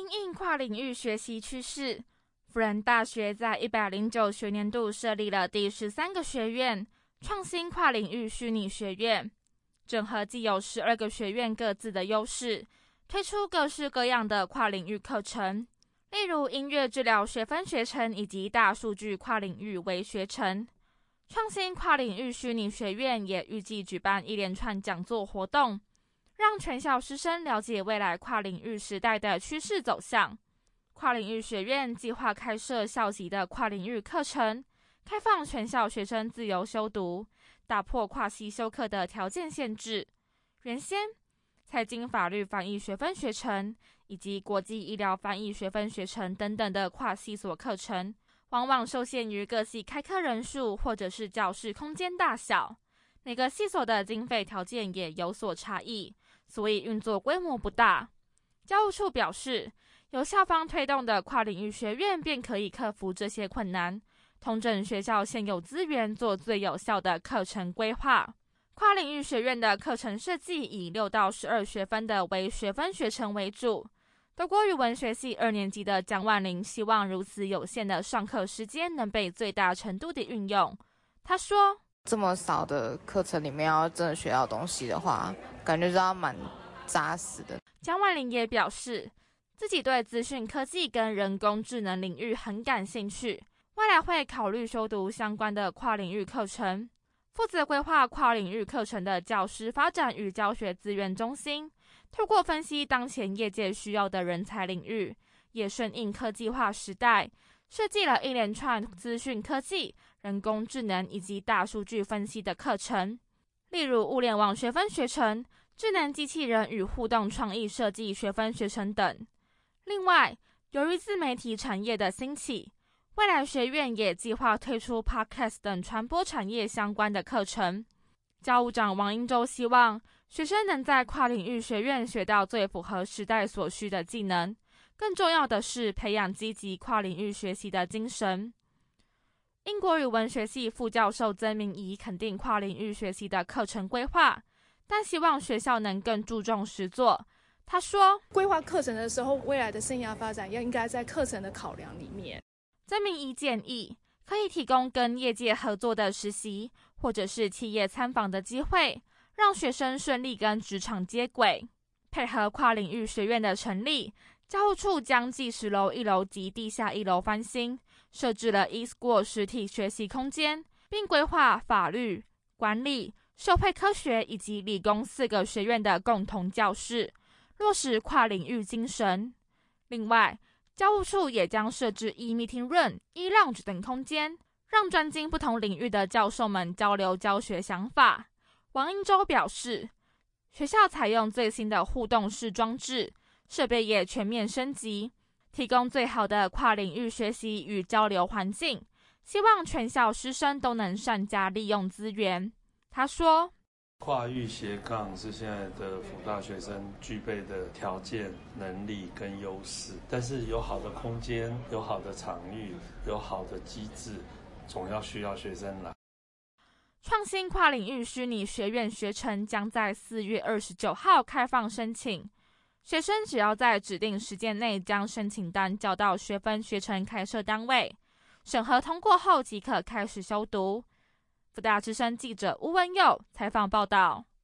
因应跨领域学习趋势，辅仁大学在109学年度设立了第13个学院——创新跨领域虚拟学院，整合既有12个学院各自的优势，推出各式各样的跨领域课程，例如音乐治疗学分学程以及大数据跨领域微学程。创新跨领域虚拟学院也预计举办一连串讲座活动，让全校师生了解未来跨领域时代的趋势走向。跨领域学院计划开设校级的跨领域课程，开放全校学生自由修读，打破跨系修课的条件限制。原先财经法律翻译学分学程以及国际医疗翻译学分学程等等的跨系所课程，往往受限于各系开课人数或者是教室空间大小，每个系所的经费条件也有所差异，所以运作规模不大。教务处表示，由校方推动的跨领域学院便可以克服这些困难，统整学校现有资源，做最有效的课程规划。跨领域学院的课程设计以6到12学分的微学分学程为主。德国语文学系2年级的蒋万玲希望如此有限的上课时间能被最大程度的运用。他说， 这么少的课程里面要真的学到东西的话，感觉就要蛮扎实的。 蒋万玲也表示，自己对资讯科技跟人工智能领域很感兴趣，未来会考虑修读相关的跨领域课程。负责规划跨领域课程的教师发展与教学资源中心，透过分析当前业界需要的人才领域，也顺应科技化时代，设计了一连串资讯科技、人工智能以及大数据分析的课程，例如物联网学分学程、智能机器人与互动创意设计学分学程等。另外，由于自媒体产业的兴起，未来学院也计划推出 Podcast 等传播产业相关的课程。教务长王英洲希望学生能在跨领域学院学到最符合时代所需的技能，更重要的是培养积极跨领域学习的精神。英国语文学系副教授曾明仪肯定跨领域学习的课程规划，但希望学校能更注重实作。他说， 规划课程的时候，未来的生涯发展应该在课程的考量里面。 曾明仪建议可以提供跟业界合作的实习，或者是企业参访的机会，让学生顺利跟职场接轨。配合跨领域学院的成立，教务处将技10楼、1楼及地下1楼翻新，设置了 eSchool 实体学习空间，并规划法律、管理、社会科学以及理工4个学院的共同教室，落实跨领域精神。另外，教务处也将设置 e-meeting room、e-lounge 等空间，让专精不同领域的教授们交流教学想法。王英洲表示，学校采用最新的互动式装置，设备也全面升级，提供最好的跨领域学习与交流环境，希望全校师生都能善加利用资源。他说， 跨域斜杠是现在的辅大学生具备的条件、能力跟优势，但是有好的空间、有好的场域、有好的机制，总要需要学生来。 创新跨领域虚拟学院学程将在4月29号开放申请，学生只要在指定时间内将申请单交到学分学程开设单位，审核通过后即可开始修读。辅大之声记者吴文佑采访报道。